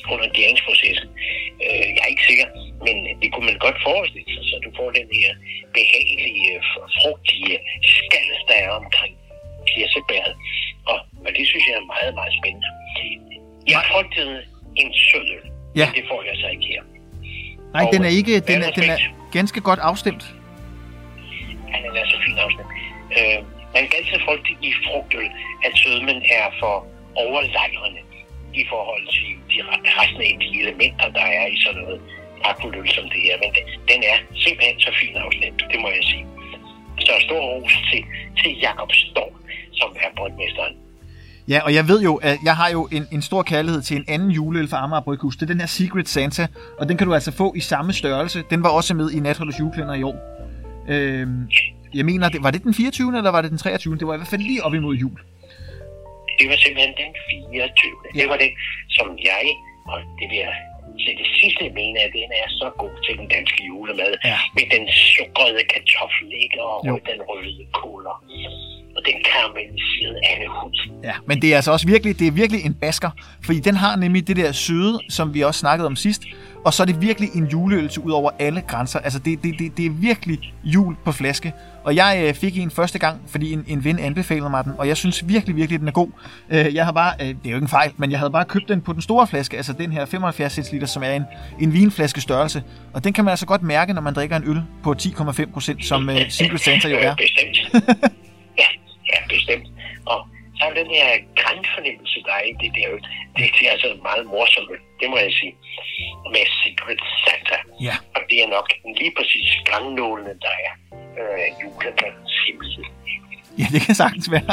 under gæringsprocessen. Øh, jeg er ikke sikker, men det kunne man godt forestille sig, så du får den her behagelige, frugtige skal, der er omkring kirsebæret. Og, og det synes jeg er meget, meget spændende. Jeg frygtede en sød øl, ja. Men det får jeg så ikke her. Nej, og, den er ikke, den er, den er ganske godt afstemt. Ja, den er så fint afstemt. Øh, man kan altid frygte i frugtøl, at sødmen er for overlejrende i forhold til de resten af de elementer, der er i sådan noget akkuløl som det her. Men den er simpelthen så fint afstemt, det må jeg sige. Så stor ros til, til Jakob Storm, som er brygmesteren. Ja, og jeg ved jo, at jeg har jo en, en stor kærlighed til en anden juleøl fra Amager Bryghus. Det er den her Secret Santa, og den kan du altså få i samme størrelse. Den var også med i Natholdets julekalender i år. Øhm, jeg mener, det, var det den fireogtyvende eller var det den treogtyvende? Det var i hvert fald lige op imod jul. Det var simpelthen den fireogtyvende Ja. Det var den, som jeg, og det vil jeg til det sidste mene, at den er så god til den danske julemad. Ja. Med den sukrede kartoffelægger og jo. Den røde kåler. Og den karamelliserede andehud. Ja, men det er altså også virkelig, det er virkelig en basker, fordi den har nemlig det der søde, som vi også snakkede om sidst, og så er det virkelig en juleøl ud over alle grænser. Altså det, det, det, det er virkelig jul på flaske. Og jeg øh, fik en første gang, fordi en, en ven anbefalede mig den, og jeg synes virkelig, virkelig, den er god. Øh, jeg har bare, øh, det er jo ikke en fejl, men jeg havde bare købt den på den store flaske, altså den her femoghalvfjerds centiliter, som er en, en vinflaske størrelse. Og den kan man altså godt mærke, når man drikker en øl på ti komma fem procent, som øh, Secret Santa jo er. Bestemt. Ja, ja, bestemt. Og så er den her grænfornemmelse, der er i det der øl. Det, det er altså meget morsomt, det må jeg sige, med Secret Santa. Ja. Og det er nok lige præcis grannålene, der er øh, julemandens hemmelighed. Ja, det kan sagtens være.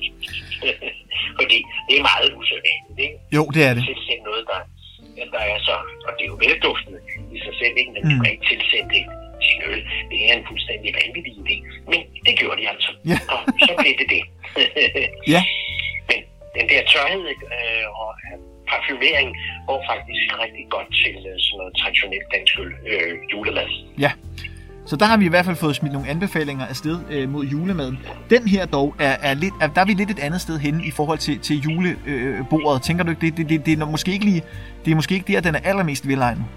Fordi det er meget usædvanligt, ikke? Jo, det er det. Tilsæt noget, der, der er så, og det er jo velduftende i sig selv, ikke? Men mm. du kan ikke tilsætte det sin øl. Det er en fuldstændig vanvittig idé. Men det gjorde de altså. Ja. Og så blev det det. Ja. Men den der tørhed øh, og parfumering går faktisk rigtig godt til øh, sådan noget traditionelt dansk øl, øh, julemad. Ja. Så der har vi i hvert fald fået smidt nogle anbefalinger afsted øh, mod julemaden. Den her dog, er, er lidt, er, der er vi lidt et andet sted henne i forhold til, til julebordet. Øh, Tænker du ikke, det, det, det, det, er måske ikke lige, det er måske ikke der, den er allermest velegnet?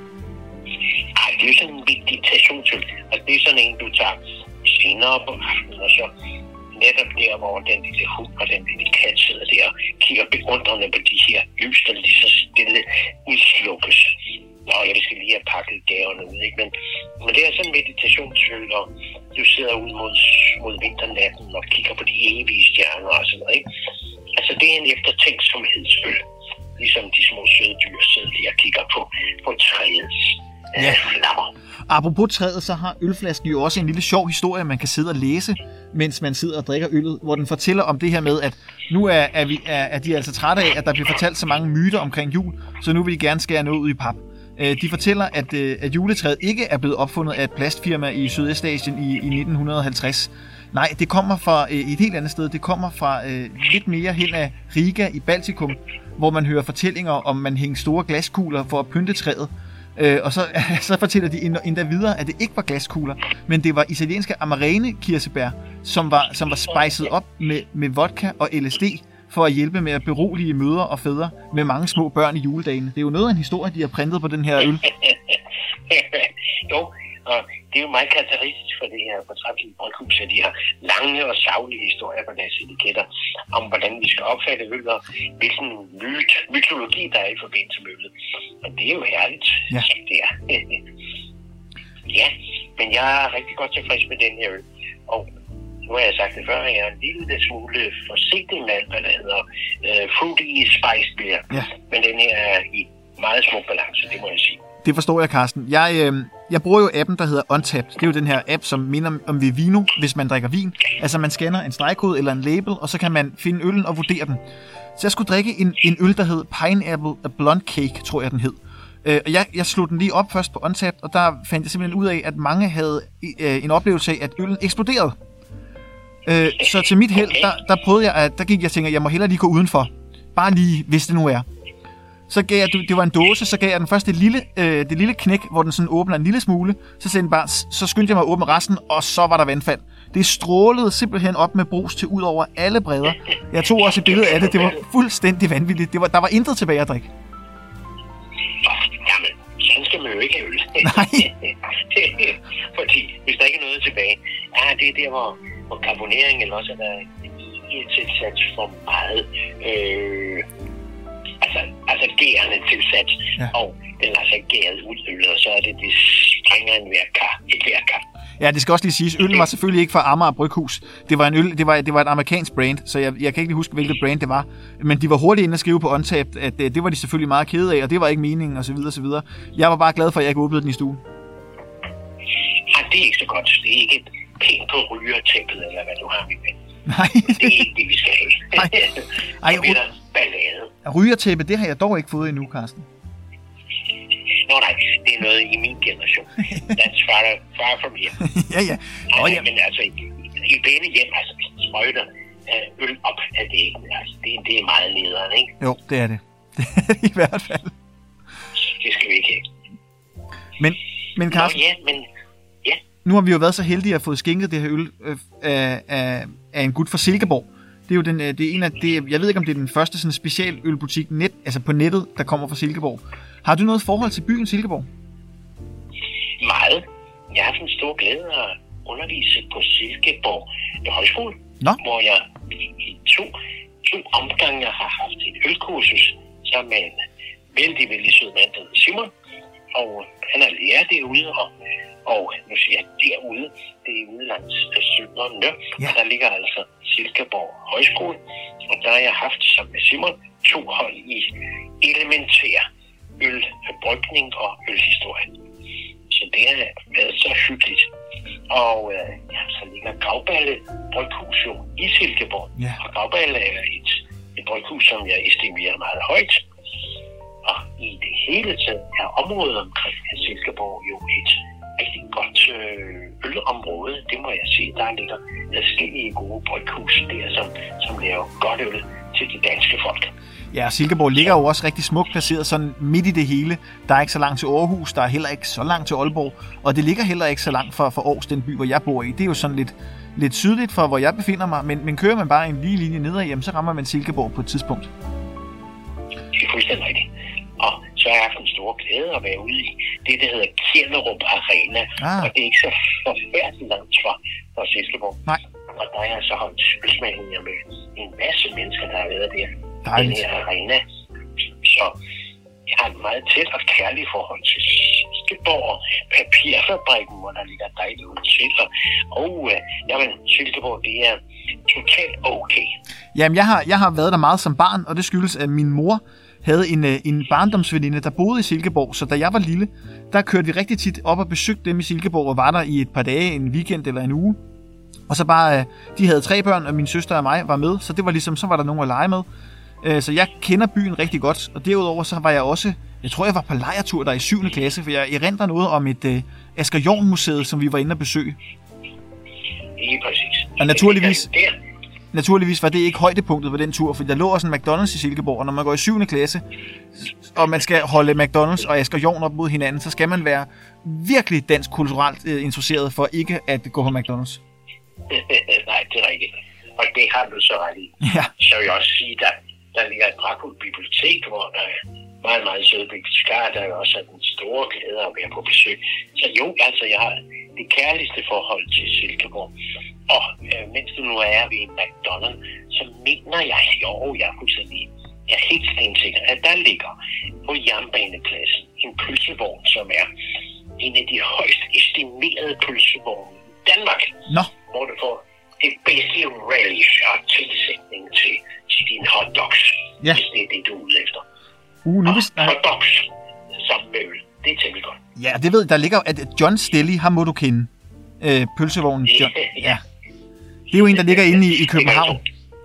Nej, det er jo sådan en meditationsøl. Altså, det er sådan en, du tager senere på aftenen, og så netop der, hvor den lille hund og den lille kat sidder der og kigger beundrende på de her lys, der lige så stille udslukkes. Nå, jeg skal lige have pakket gaverne ud, ikke? Men, men det er sådan en meditationsøl, og du sidder ud mod, mod vinternatten og kigger på de evige stjerner og sådan noget, ikke? Altså, det er en eftertænksomhedsøl. Ligesom de små søde dyr sidder lige og kigger på, på træets ja. flammer. Apropos træet, så har ølflasken jo også en lille sjov historie, man kan sidde og læse, mens man sidder og drikker øllet, hvor den fortæller om det her med, at nu er, er, vi, er, er de altså trætte af, at der bliver fortalt så mange myter omkring jul, så nu vil de gerne skære noget ud i pap. De fortæller, at, at juletræet ikke er blevet opfundet af et plastfirma i Sydøstasien i, i nitten halvtreds. Nej, det kommer fra øh, et helt andet sted. Det kommer fra øh, lidt mere hen af Riga i Baltikum, hvor man hører fortællinger om, man hænger store glaskugler for at pynte træet. Øh, og så, så fortæller de endda videre, at det ikke var glaskugler, men det var italienske amarene-kirsebær, som var, som var spejset op med, med vodka og L S D, for at hjælpe med at berolige mødre og fædre med mange små børn i juledagene. Det er jo noget af en historie, de har printet på den her øl. Jo, og det er jo meget karakteristisk for det her fortræffelige bryghus, at de har lange og saglige historier på deres etiketter om, hvordan vi skal opfatte øl, og hvilken myt, mytologi, der er i forbindelse med øllet. Og det er jo herligt, ja. Som det er. Ja, men jeg er rigtig godt tilfreds med den her øl. Og nu har jeg sagt det før, at jeg er en lille smule forsigtig med, hvad der hedder uh, fruity spiced beer. Ja. Men den her er i meget smuk balance, det må jeg sige. Det forstår jeg, Carsten. Jeg, øh, jeg bruger jo appen, der hedder Untapped. Det er jo den her app, som minder om Vivino, hvis man drikker vin. Altså, man scanner en stregkode eller en label, og så kan man finde øllen og vurdere den. Så jeg skulle drikke en, en øl, der hed Pineapple Blonde Cake, tror jeg, den hed. Øh, jeg, jeg slog den lige op først på Untapped, og der fandt jeg simpelthen ud af, at mange havde øh, en oplevelse af, at øllen eksploderede. Øh, så til mit held, der, der prøvede jeg, at der gik jeg og tænkte, jeg må hellere lige gå udenfor. Bare lige, hvis det nu er. Så gav jeg, det var en dåse, så gav jeg den først det lille, øh, det lille knæk, hvor den sådan åbner en lille smule. Så, sendte bare, så skyndte jeg mig at åbne resten, og så var der vandfald. Det strålede simpelthen op med brus til ud over alle bredder. Jeg tog også et billede af det. Det var fuldstændig vanvittigt. Det var, der var intet tilbage at drikke. ikke have øl. Nej. Fordi hvis der ikke er noget tilbage, ah, det er der, hvor, hvor karbonering, eller også er der en tilsat for meget, øh, altså, altså gærende tilsat, ja. Og den er altså gæret ud øl, og så er det, det springer en hver kar, et hver kar. Ja, det skal også lige siges, øllen var selvfølgelig ikke fra Amager Bryghus. Det var en øl, det var det var et amerikansk brand, så jeg, jeg kan ikke lige huske hvilket brand det var, men de var hurtigt inde at skrive på Untappd, at det, det var de selvfølgelig meget kede af, og det var ikke meningen og så videre og så videre. Jeg var bare glad for at jeg ikke åbnede den i stuen. Ja, det er ikke så godt. Det er ikke et pænt på rygertæppet eller hvad du har med. Nej. Det er ikke det vi skal have. Nej. Ej, så bliver der ballade. Rygertæppe, det har jeg dog ikke fået endnu, Carsten. Nå nej, det er noget i min generation. That's far, far from here. ja, ja. Altså, Oh, ja. Men altså, i, i pæne hjem, altså, sprøjter øh, øl op af det, altså, det, det er meget nederen, ikke? Jo, det er det. Det er det i hvert fald. Det skal vi ikke have. Men, men Carsten, Nå, ja, men, ja. Nu har vi jo været så heldige at få skænket det her øl øh, af, af, af en gut fra Silkeborg. Det er jo den, det er en af det, jeg ved ikke om det er den første sådan specialølbutik net, altså på nettet, der kommer fra Silkeborg. Har du noget forhold til byen Silkeborg? Meget. Jeg har haft en stor glæde at undervise på Silkeborg Højskole, Nå. Hvor jeg i to, to omgange har haft et ølkursus sammen med en vældig, vældig sød mand, der hedder Simon. Og han er lærer derude, og, og nu siger jeg derude, det er ude langs Sønderne, ja. Og der ligger altså Silkeborg Højskole, og der har jeg haft sammen med Simon to hold i elementær ølbrygning og ølhistorie. Så det har været så hyggeligt. Og øh, ja, så ligger Gravballe Bryghus jo i Silkeborg. Ja. Og Gravballe er et, et bryghus, som jeg estimerer meget højt. Og i det hele taget er området omkring Silkeborg jo et rigtig godt øh, ølområde. Det må jeg sige. Der ligger adskillige gode bryghus der, som, som laver godt øl til de danske folk. Ja, Silkeborg ligger jo også rigtig smukt placeret sådan midt i det hele. Der er ikke så langt til Aarhus, der er heller ikke så langt til Aalborg, og det ligger heller ikke så langt fra for Aarhus, den by, hvor jeg bor i. Det er jo sådan lidt, lidt sydligt for, hvor jeg befinder mig, men, men kører man bare en lige linje nedad hjem, så rammer man Silkeborg på et tidspunkt. Det er fuldstændig rigtigt. Og så har jeg haft en stor glæde at være ude i det, der hedder Kjellerup Arena, ah. Og det er ikke så forfærdeligt langt fra, fra Silkeborg. Nej. Og der har jeg så holdt ølsmagninger med en masse mennesker, der har været der. Dejligt. Den her arena. Så jeg har et meget tæt og kærligt forhold til Silkeborg og Papirfabrikken, hvor der ligger dejlige hoteller. Og uh, jamen, Silkeborg, det er totalt okay. Jamen, jeg har, jeg har været der meget som barn, og det skyldes, at min mor havde en, en barndomsveninde, der boede i Silkeborg, så da jeg var lille, der kørte vi rigtig tit op og besøgte dem i Silkeborg, og var der i et par dage, en weekend eller en uge. Og så bare, de havde tre børn, og min søster og mig var med, så det var ligesom, så var der nogen at lege med. Så jeg kender byen rigtig godt, og derudover så var jeg også, jeg tror jeg var på lejretur der i syvende klasse, for jeg erindrer noget om et uh, Asger Jorn museet, som vi var inde at besøge. Lige præcis. Og naturligvis, naturligvis var det ikke højdepunktet på den tur, for der lå også en McDonald's i Silkeborg, og når man går i syvende klasse, og man skal holde McDonald's og Asger Jorn op mod hinanden, så skal man være virkelig dansk kulturelt uh, interesseret for ikke at gå på McDonald's. Nej, det er rigtigt. Og det har du så ret i. Ja. Så vil jeg også sige, der, der ligger et Dracul bibliotek, hvor der er meget, meget søde bibliotekarer, der er også den store glæde at være på besøg. Så jo, altså, jeg har det kærligste forhold til Silkeborg. Og øh, mens du nu er ved en McDonald's, så mener jeg, jo, jeg er fuldstændig, jeg er helt stensikker, at der ligger på jernbanepladsen en pølsevogn, som er en af de højst estimerede pølsevogne i Danmark. Nå. Hvor du får det bedste relish og tilsætning til, til dine hotdogs, ja. Hvis det er det, du er ude efter. Uh, nu og hotdogs sammen med øl, det er temmelig godt. Ja, det ved der ligger, at John Stelly, ham må du kende. Øh, pølsevognen. John. Ja. Det er jo en, der ligger inde i, i København.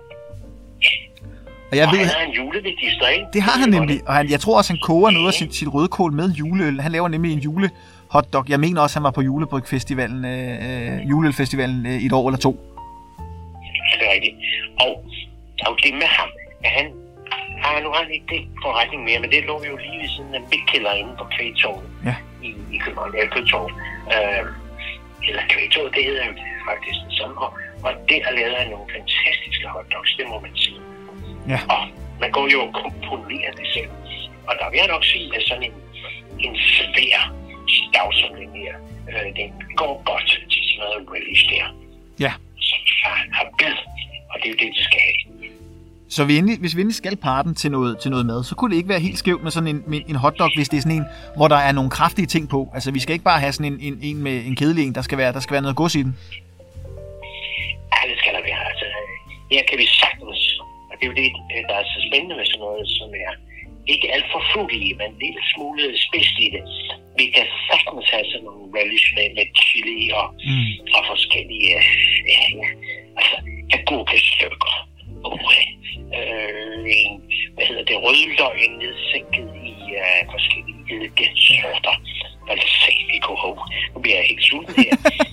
Og, jeg og ved, han har en juleregister, ikke? Det har han nemlig, og han, jeg tror også, han koger noget af sit, sit rødkål med juleøl. Han laver nemlig en jule hotdog. Jeg mener også, han var på Julebrygfestivalen, øh, juleølfestivalen øh, et år eller to. Ja, det er rigtigt. Og der er jo det med ham, at han har, nu har han ikke det forretning mere, men det lå jo lige ved siden af Midtkælder inde på Kvægtorvet ja. i, i København. Ja, Kvægtorvet. Øh, eller Kvægtorvet, det hedder jo faktisk det samme. Og, og der lavede han nogle fantastiske hotdogs, det må man sige. Ja. Og man går jo og komponerer det selv. Og der vil jeg nok sige, at sådan en, en svær stavsomling her. Øh, den går godt til sådan noget relish der. Ja. Som har, har bid, og det er jo det, det skal have. Så vi endelig, hvis vi endelig skal parre den til noget, til noget mad, så kunne det ikke være helt skævt med sådan en, med en hotdog, hvis det er sådan en, hvor der er nogle kraftige ting på. Altså, vi skal ikke bare have sådan en, en, en med en kedelig en, der skal være, der skal være noget gods i den. Ja, det skal der være. Altså, her kan vi sagtens, og det er jo det, der er så spændende med sådan noget, som er ikke alt for frugtige, men en lille smule spidst i det. Vi kan sagtens have sådan nogle relish med, med chili og, mm. og forskellige, ja, ja, altså, agurkestykker. Og øh, en, hvad hedder det, rødløg nedsænket i uh, forskellige eddikesorter. Altså, det kunne håbe. Nu bliver jeg helt sulten her.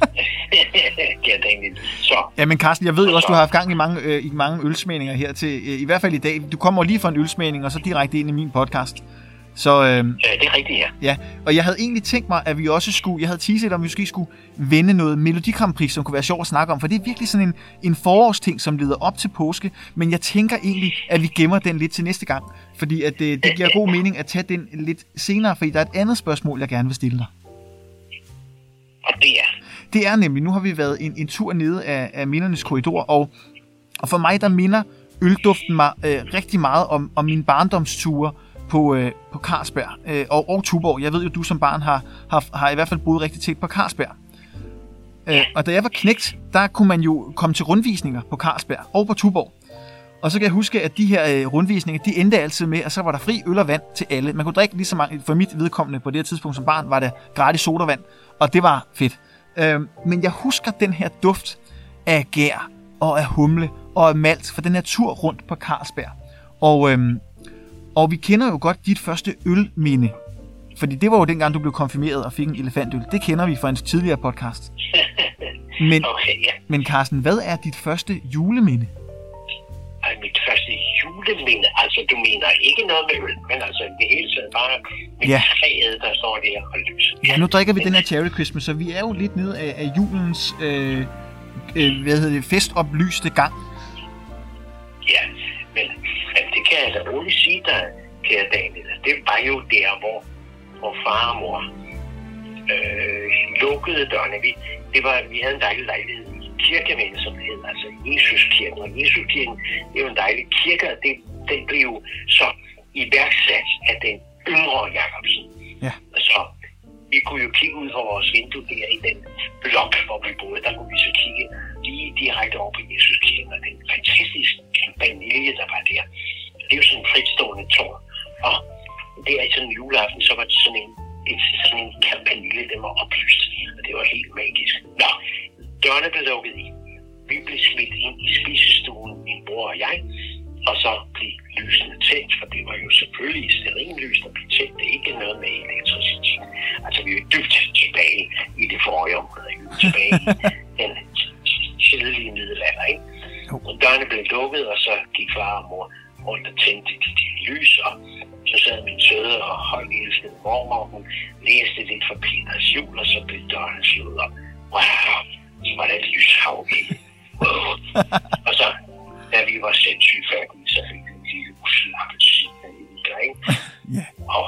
Så. Ja, men Carsten, jeg ved jo også, du har haft gang i mange, øh, i mange ølsmeninger her til, øh, i hvert fald i dag. Du kommer lige fra en ølsmening, og så direkte ind i min podcast. Så, øh, ja, det er rigtigt, ja. Ja, og jeg havde egentlig tænkt mig, at vi også skulle, jeg havde teaset, om vi måske skulle vende noget Melodi Grand Prix, som kunne være sjovt at snakke om, for det er virkelig sådan en, en forårsting, som leder op til påske, men jeg tænker egentlig, at vi gemmer den lidt til næste gang, fordi at det, det giver god mening at tage den lidt senere, fordi der er et andet spørgsmål, jeg gerne vil stille dig. Og det er? Det er nemlig, nu har vi været en, en tur nede af, af mindernes korridor, og, og for mig, der minder ølduften mig øh, rigtig meget om, om mine barndomsture på, øh, på Carlsberg øh, og, og Tuborg. Jeg ved jo, du som barn har, har, har i hvert fald boet rigtig tæt på Carlsberg. Øh, og da jeg var knægt, der kunne man jo komme til rundvisninger på Carlsberg og på Tuborg. Og så kan jeg huske, at de her øh, rundvisninger, de endte altid med, at så var der fri øl og vand til alle. Man kunne drikke lige så mange, for mit vedkommende på det her tidspunkt som barn, var der gratis sodavand, og det var fedt. Øh, men jeg husker den her duft af gær og af humle og af malt for den her tur rundt på Carlsberg. Og, øh, og vi kender jo godt dit første ølminde. Fordi det var jo dengang, du blev konfirmeret og fik en elefantøl. Det kender vi fra en tidligere podcast. Men, okay, ja. men Carsten, hvad er dit første juleminde? Ej, mit første juleminde? Altså, du mener ikke noget med øl, men altså det hele taget bare med ja. træet, der står der og lyser. Ja, nu drikker vi den her Cherry Christmas, så vi er jo lidt nede af, af julens øh, øh, hvad hedder det, festoplyste gang. Ja, men, men det kan jeg da roligt sige dig, kære Daniel. Det var jo der, hvor, hvor far og mor øh, lukkede dørene. Vi, det var, vi havde en dejlig lejlighed i kirkeminde, som det hed, altså Jesuskirken. Og Jesuskirken, det er jo en dejlig kirke, og det, den blev så iværksat af den yngre Jacobsen. Ja. Så vi kunne jo kigge ud fra vores vindue der i den blok, hvor vi boede. Der kunne vi så kigge lige direkte over på Jesuskirken, og den fantastiske campanile, der var der. Det er jo sådan en fritstående tårn. Og der i sådan en juleaften, så var det sådan en, en, sådan en campanile, den var oplyst. Og det var helt magisk. Nå, dørene blev lukket i. Vi blev smidt ind i spisestuen, min bror og jeg. Og så blev lysene tændt, for det var jo selvfølgelig stearinlys, der blev tændt. Det er ikke noget med elektricitet. Altså, vi er jo dybt tilbage i det forrige område. Vi er tilbage i den tidlige middelalder, ikke? Og dørene blev lukket, og så gik far og mor rundt og tændte de, de lys, og så sad min søde og højtelskede mormor, og hun læste lidt fra Peters jul, og så blev dørene slået op. Wow, så var der et lyshav i. Wow. Og så, da vi var sindssygt færdige, så fik vi en lille uslappelsin af en grej. Ja. Og,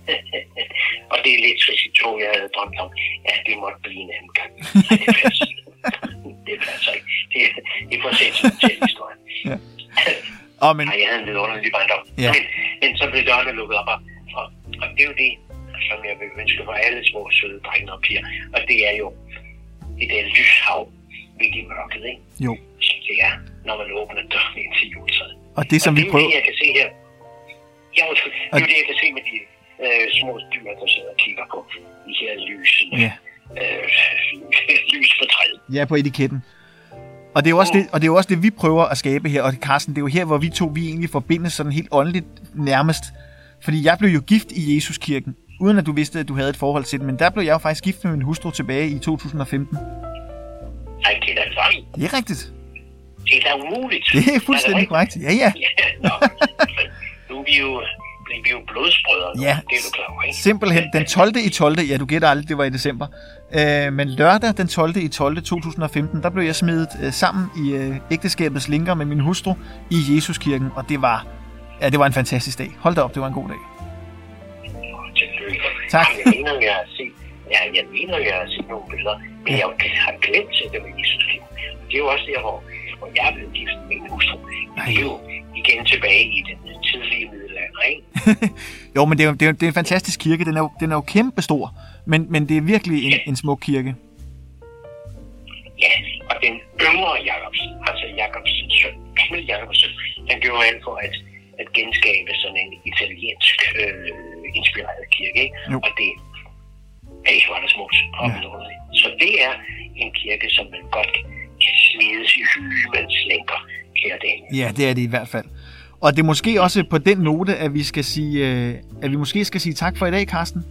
og det elektricitet, jeg havde drømt om, ja, det måtte blive en anden gang. Ja, det passer ikke. Det passer ikke. Det, det får sindssygt til historien. Ja. Oh, men... Ej, jeg havde en lidt underlig barndom. Ja. Men, men så blev dørene lukket op, og, og, og det er jo det, som jeg vil ønske for alle små søde drenge og piger. Og det er jo det der lyshav midt i mørket, ikke? Jo. Som det er, når man åbner døren ind til juletræet. Og det, som og vi det er prøver... det, jeg kan se her. Ja, det er jo det, jeg kan se med de øh, små dyr, der sidder og kigger på de her lysene. Ja. Øh, lys på træet. Ja, på etiketten. Og det, er jo også det, og det er jo også det, vi prøver at skabe her. Og Carsten, det er jo her, hvor vi to vi egentlig forbindes sådan helt åndeligt nærmest. Fordi jeg blev jo gift i Jesuskirken, uden at du vidste, at du havde et forhold til den. Men der blev jeg jo faktisk gift med min hustru tilbage i to tusind og femten. Nej, det er da løgn. Det er rigtigt. Det er da umuligt. Det er fuldstændig korrekt. Ja, ja. Ja, nu er vi jo, vi jo blodsbrødre. Ja, det er du klar over, ikke? Simpelthen. Den tolvte i tolvte Ja, du gætter aldrig, det var i december. Øh, men lørdag den tolvte i tolvte to tusind og femten der blev jeg smidt øh, sammen i øh, ægteskabets linker med min hustru i Jesuskirken. Og det var, ja, det var en fantastisk dag. Hold da op, det var en god dag. Tillykke. Tak. Jeg mener, jeg har set, Ja, jeg mener, jeg har set nogle billeder, men jeg har glemt at det var Jesus liv. Det er jo også der, hvor, hvor jeg er blevet gift med min hustru. Det er jo igen tilbage i den tidlige middelalder, ikke? Jo, men det er jo, det, er jo, det er en fantastisk kirke. Den er jo, den er jo kæmpe stor, men, men det er virkelig en, en smuk kirke. Ja, og den yngre Jacobsen, altså Jacobsens søn, Knud Jacobsen, han gjorde alt for at, at genskabe sådan en italiensk øh, inspireret kirke, ikke? Og det er ikke var der smukt område. Ja. Så det er en kirke, som man godt kan smides i hylemens lænker, kære Daniel. Ja, det er det i hvert fald. Og det er måske også på den note, at vi skal sige, øh, at vi måske skal sige tak for i dag, Carsten.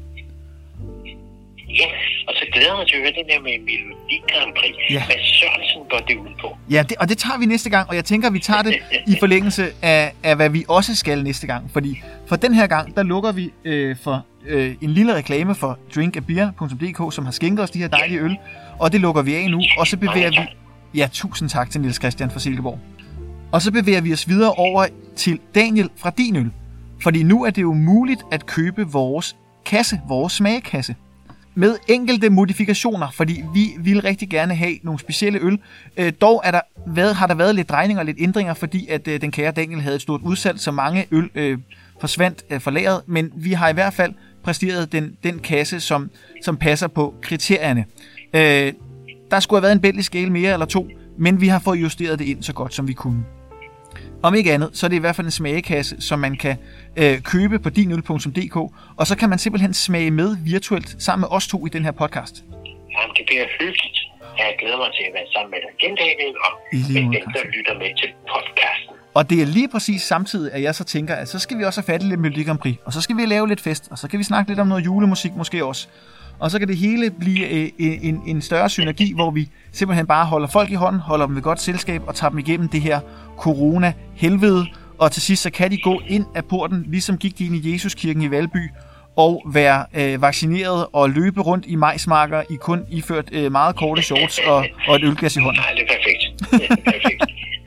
Ja, og så glæder jeg mig til at høre det der med Melodi Grand Prix. Ja. Hvad Sørensen går det ud på? Ja, det, og det tager vi næste gang, og jeg tænker, at vi tager det i forlængelse af, af, hvad vi også skal næste gang. Fordi for den her gang, der lukker vi øh, for øh, en lille reklame for drink a beer punktum d k, som har skænket os de her dejlige øl, og det lukker vi af nu, og så bevæger vi... Ja, tusind tak til Niels Christian fra Silkeborg. Og så bevæger vi os videre over til Daniel fra Din Øl. Fordi nu er det jo muligt at købe vores kasse, vores smagekasse. Med enkelte modifikationer, fordi vi ville rigtig gerne have nogle specielle øl. Øh, dog er der været, har der været lidt drejninger og lidt ændringer, fordi at øh, den kære Daniel havde et stort udsalg, så mange øl øh, forsvandt øh, fra lageret. Men vi har i hvert fald præsteret den, den kasse, som, som passer på kriterierne. Øh, der skulle have været en belgisk ale mere eller to, men vi har fået justeret det ind så godt, som vi kunne. Om ikke andet, så er det i hvert fald en smagekasse, som man kan øh, købe på din øl punktum d k, og så kan man simpelthen smage med virtuelt sammen med os to i den her podcast. Jamen, det bliver hyggeligt. Jeg glæder mig til at være sammen med dig igen, Daniel, og med dem, der lytter med til podcasten. Og det er lige præcis samtidig, at jeg så tænker, at så skal vi også have fat i lidt Melodi Grand Prix, og så skal vi lave lidt fest, og så kan vi snakke lidt om noget julemusik måske også. Og så kan det hele blive øh, en, en større synergi, hvor vi simpelthen bare holder folk i hånden, holder dem ved godt selskab og tager dem igennem det her corona-helvede. Og til sidst så kan de gå ind af porten, ligesom gik de ind i Jesuskirken i Valby, og være øh, vaccineret og løbe rundt i majsmarker i kun iført øh, meget korte shorts og, og et ølglas i hånden. Nej, det er perfekt. Det er perfekt.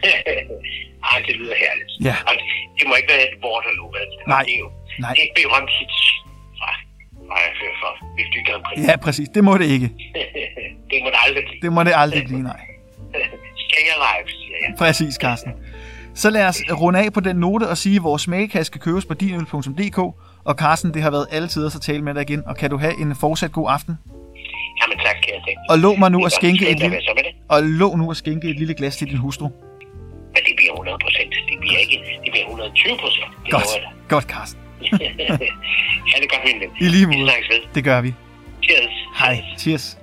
Ej, det lyder herligt. Ja. Og det må ikke være et Waterloo, vel? Nej. Det er jo Nej. et berømt hit fra, fra, fra Melodi Grand Prix. Ja, præcis. Det må det ikke. Det må det aldrig blive. Det må det aldrig blive, nej. Stay alive, siger jeg. Præcis, Carsten. Så lad os runde af på den note og sige, at vores smagekasse skal købes på din øl punktum d k. Og Carsten, det har været alle tider at tale med dig igen. Og kan du have en fortsat god aften? Jamen tak, kære ting. Og lov mig nu at skænke et lille, og lov nu at skænke et lille glas til din hustru. Men det bliver hundrede procent. Det bliver ikke, det bliver hundrede og tyve procent. Godt, godt, Carsten. Ja, det er godt, min ven. I lige måde. Det gør vi. Cheers. Hej, cheers.